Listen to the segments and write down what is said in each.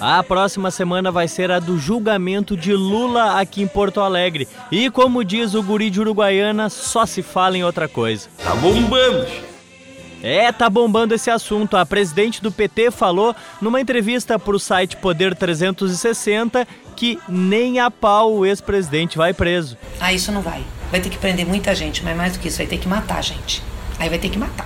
A próxima semana vai ser a do julgamento de Lula aqui em Porto Alegre. E como diz o guri de Uruguaiana, só se fala em outra coisa. Tá bombando. Tá bombando esse assunto. A presidente do PT falou numa entrevista para o site Poder 360 que nem a pau o ex-presidente vai preso. Isso não vai. Vai ter que prender muita gente, mas mais do que isso, vai ter que matar a gente. Aí vai ter que matar.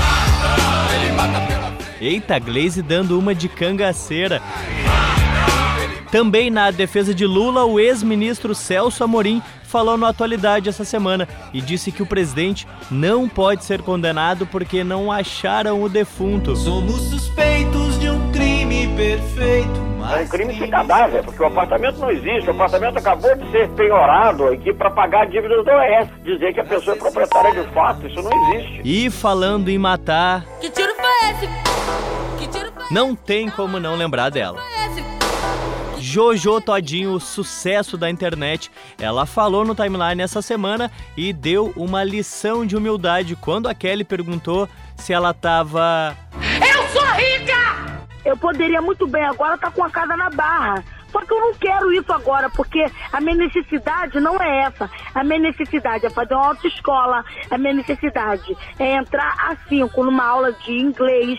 Eita, Glaze dando uma de cangaceira. Também na defesa de Lula, o ex-ministro Celso Amorim falou no Atualidade essa semana e disse que o presidente não pode ser condenado porque não acharam o defunto. Somos suspeitos de um crime perfeito. É um crime sem cadáver, porque o apartamento não existe. O apartamento acabou de ser penhorado aqui para pagar dívidas do OAS. Dizer que a pessoa é proprietária de fato, isso não existe. E falando em matar... Que tiro foi esse? Que tiro foi esse? Não tem como não lembrar dela. Jojo Todinho, o sucesso da internet. Ela falou no timeline essa semana e deu uma lição de humildade quando a Kelly perguntou se ela tava... Eu sou rica! Eu poderia muito bem agora estar com a casa na Barra. Só que eu não quero isso agora, porque a minha necessidade não é essa. A minha necessidade é fazer uma autoescola. A minha necessidade é entrar às 5 numa aula de inglês.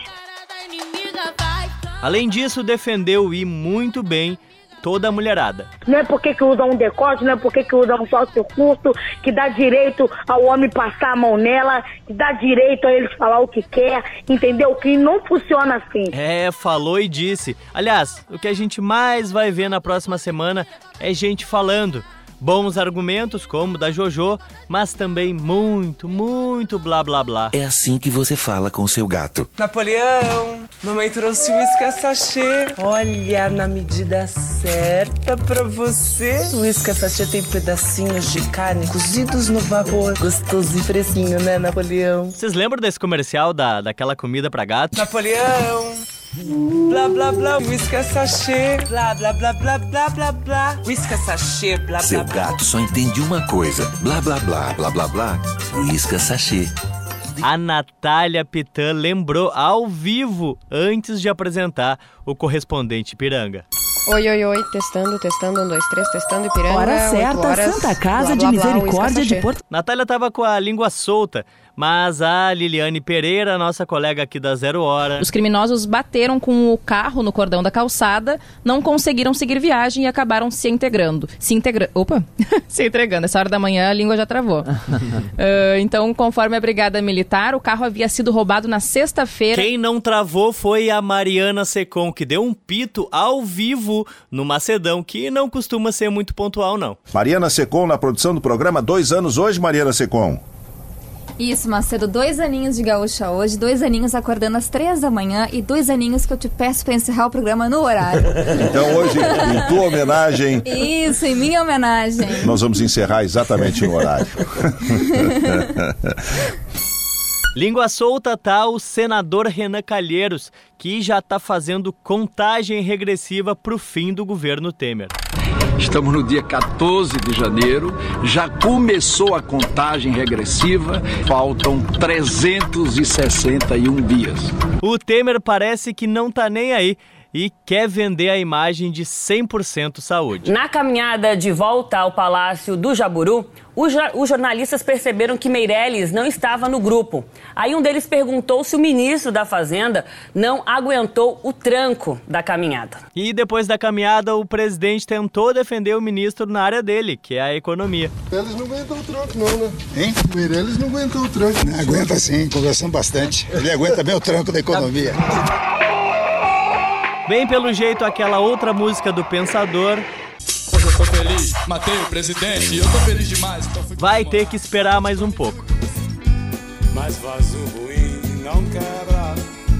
Além disso, defendeu e muito bem toda a mulherada. Não é porque que usa um decote, não é porque que usa um salto curto, que dá direito ao homem passar a mão nela, que dá direito a ele falar o que quer, entendeu? Que não funciona assim. Falou e disse. Aliás, o que a gente mais vai ver na próxima semana é gente falando. Bons argumentos, como o da Jojo, mas também muito, muito blá blá blá. É assim que você fala com seu gato. Napoleão, mamãe trouxe uísque sachê. Olha, na medida certa pra você. O uísque sachê tem pedacinhos de carne cozidos no vapor. Gostoso e fresquinho, né, Napoleão? Vocês lembram desse comercial daquela comida pra gato? Napoleão. Blá, blá, blá, whisky sachê. Blá, blá, blá, blá, blá, blá, blá. Whisky sachê, blá, blá, blá. Seu gato só entende uma coisa. Blá, blá, blá, blá, blá, blá. Whisky sachê. A Natália Pitã lembrou ao vivo, antes de apresentar o correspondente Piranga. Oi, testando, 1, 2, 3, testando Ipiranga. Hora certa, Santa Casa de Misericórdia de Porto... Natália tava com a língua solta, mas a Liliane Pereira, nossa colega aqui da 0 Hora... Os criminosos bateram com o carro no cordão da calçada, não conseguiram seguir viagem e acabaram se entregando. Se entregando. Essa hora da manhã a língua já travou. Então, conforme a Brigada Militar, o carro havia sido roubado na sexta-feira. Quem não travou foi a Mariana Secom, que deu um pito ao vivo no Macedão, que não costuma ser muito pontual, não. Mariana Secom na produção do programa 2 anos hoje, Mariana Secom. Isso, Macedo, 2 aninhos de gaúcha hoje, 2 aninhos acordando às 3 da manhã e 2 aninhos que eu te peço pra encerrar o programa no horário. Então hoje, em tua homenagem... Isso, em minha homenagem. Nós vamos encerrar exatamente no horário. Língua solta tá o senador Renan Calheiros, que já tá fazendo contagem regressiva pro fim do governo Temer. Estamos no dia 14 de janeiro, já começou a contagem regressiva, faltam 361 dias. O Temer parece que não tá nem aí e quer vender a imagem de 100% saúde. Na caminhada de volta ao Palácio do Jaburu, os jornalistas perceberam que Meirelles não estava no grupo. Aí um deles perguntou se o ministro da Fazenda não aguentou o tranco da caminhada. E depois da caminhada, o presidente tentou defender o ministro na área dele, que é a economia. Meirelles não aguentou o tranco não, né? Hein? Meirelles não aguentou o tranco. Aguenta sim, conversamos bastante. Ele aguenta bem o tranco da economia. Bem pelo jeito, aquela outra música do Pensador... Hoje eu tô feliz, matei o presidente, eu tô feliz demais. Então vai ter que esperar mais um pouco. Mas vaso ruim não quebra.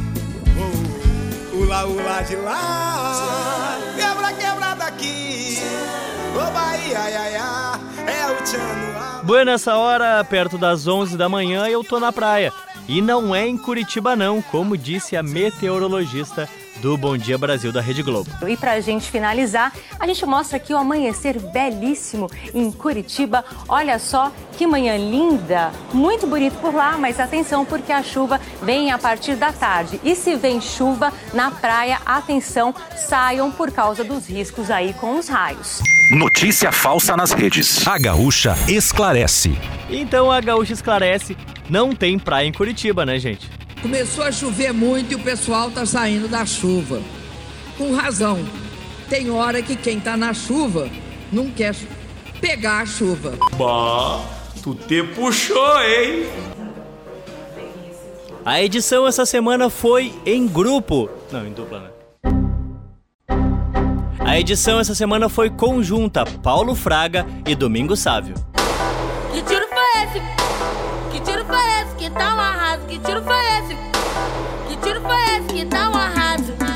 Ula, ula de lá. Quebra, quebra daqui. Ô Bahia, ai, ai, ai. É o tchan. Boa, nessa hora, perto das 11 da manhã, eu tô na praia. E não é em Curitiba não, como disse a meteorologista do Bom Dia Brasil da Rede Globo. E pra gente finalizar, a gente mostra aqui o amanhecer belíssimo em Curitiba. Olha só que manhã linda, muito bonito por lá, mas atenção porque a chuva vem a partir da tarde. E se vem chuva na praia, atenção, saiam por causa dos riscos aí com os raios. Notícia falsa nas redes. A Gaúcha esclarece. Então a Gaúcha esclarece, não tem praia em Curitiba, né, gente? Começou a chover muito e o pessoal tá saindo da chuva. Com razão. Tem hora que quem tá na chuva não quer pegar a chuva. Bah, tu te puxou, hein? A edição essa semana foi em grupo. Não, em dupla, né? A edição essa semana foi conjunta, Paulo Fraga e Domingos Sávio. Que tiro foi esse? Que tiro foi esse? Que tá um arraso? Que tiro foi esse? Que tiro foi esse? Que tá um arraso?